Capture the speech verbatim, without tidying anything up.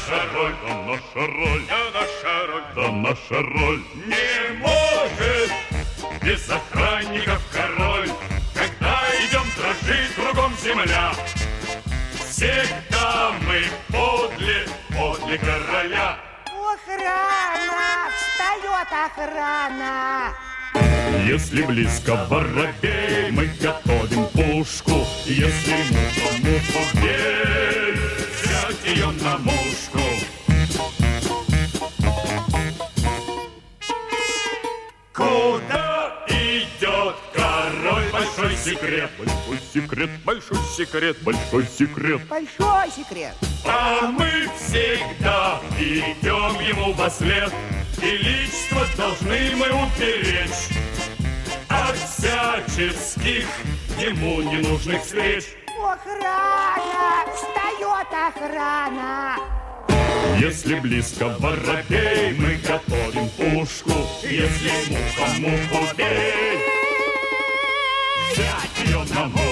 наша роль, да наша роль, да наша роль, да наша роль. Не может без охранников король, когда идем, дрожит кругом земля. Всегда мы подле, подле короля. Охрана! Встает охрана! Если близко воробей, мы готовим пушку. Если муха муху бей, взять ее на мушку. Куда идет король? Большой секрет. большой секрет, Большой секрет. большой секрет. Большой секрет. А мы всегда идем ему вослед. Величество должны мы уберечь от всяческих ему ненужных встреч. Охрана! Встает охрана! Если близко воробей, мы готовим пушку. Если муха муху бей, взять ее на мушку.